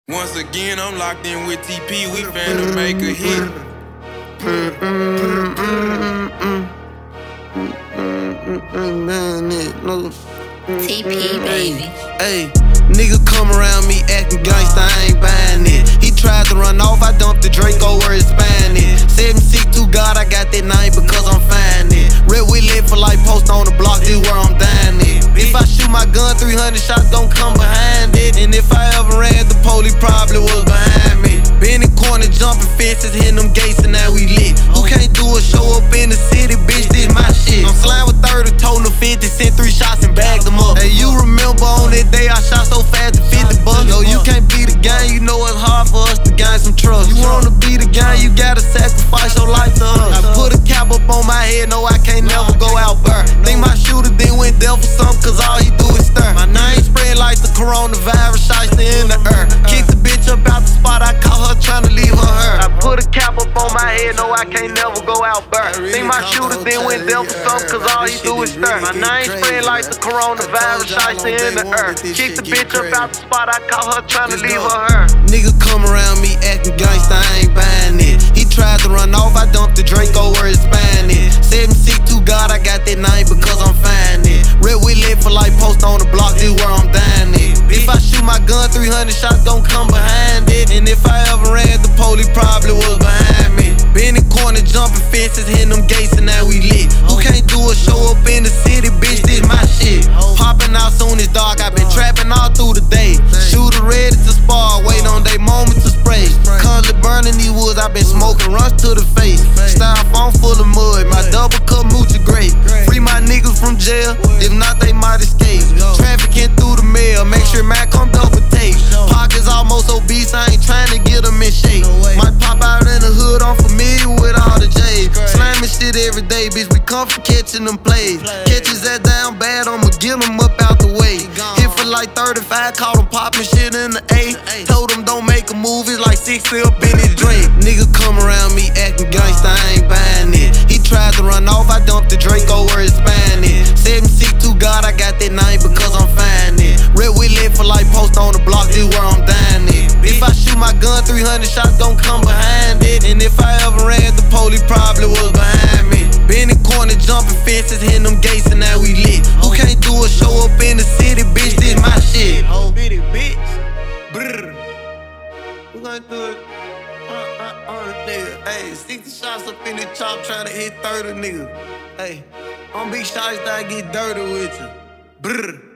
Once again, I'm locked in with TP. We finna make a hit. TP, baby. Hey, nigga come around me acting gangsta, I ain't buying it. He tried to run off, I dumped the Draco where it's Spanish. 762 God, I got that name because I'm finding it. Red we live for life, post on the block, this where I'm dying it. If I shoot my gun, 300 shots gon' come behind it. And if I ever ran, the police probably was behind me. Been in corner, jumping fences, hitting them gates, and now we lit. Who can't do a show up in the city, bitch, this my shit. I'm slime with 30, told them 50, sent 3 shots and bagged them up. Hey, you remember on that day I shot so fast to 50 bucks? No, you can't be the gang, you know it's hard for us to gain some trust. You wanna be the gang, you gotta sacrifice your life to us. I put a cap up on my head, no, I can't never go out burr. Think my shooter then went there for something, cause all he do is stir. My name spread like the coronavirus, shots in the air. Kick the bitch up out the spot, I caught her tryna leave her. I put a cap up on my head, no, I can't never go out burr. Think my shooter then went there for something, cause all he do is stir. My name spread like the coronavirus, shots in the air. Kick the bitch up out the spot, I caught her tryna leave her. Nigga come around me acting gangsta, I ain't buying it. He tried to run off, I dumped the Draco where it's Spanish. 762 God, I got that name because I'm finding it. Red we live for life, post on the block, this where I'm dying it. If I shoot my gun, 300 shots gon' come behind it. And if I ever ran, the police probably was behind me. Been in corner, jumping fences, hitting them gates, and now we lit. Who can't do a show up in the city, bitch, this my shit. Popping out soon as dark, I been trapping all through the day. Shooter ready to spar, wait on they moment to spray. Constantly burning these woods, I been smoking runs to the face. Styrofoam full of mud, my double cup moochie great. Free my niggas from jail, if not they might escape. Trafficking through the mail, make sure Mac come double tape. Pockets almost obese, I ain't trying to get them in shape. Might pop out in the hood, I'm familiar with all the J's. Slamming shit every day, bitch, we come from catching them plays. Catches that down bad, I'ma get them up out the way. Hit for like 35, caught them popping shit in the A. Told them don't make a move, it's like 60 up in his drink. Nigga come around me acting gangsta, I ain't buying it. He tried to run off, I dumped the Draco where it's Spanish. 762 God, I got that name because I'm finding it. Red we live for life, post on the block, this where I'm dying it. If I shoot my gun, 300 shots gon' come behind it. And if I ever ran, the police probably was behind me. Been in corner, jumping fences, hitting them gates, and now we lit. Who can't do a show up in the city, bitch, this my shit. Oh, bitty bitch. Brrr. Who gonna do it? Nigga. Hey, 60 shots up in the chop, tryna hit 30, nigga. Hey, on big shots that I get dirty with you. Brrr.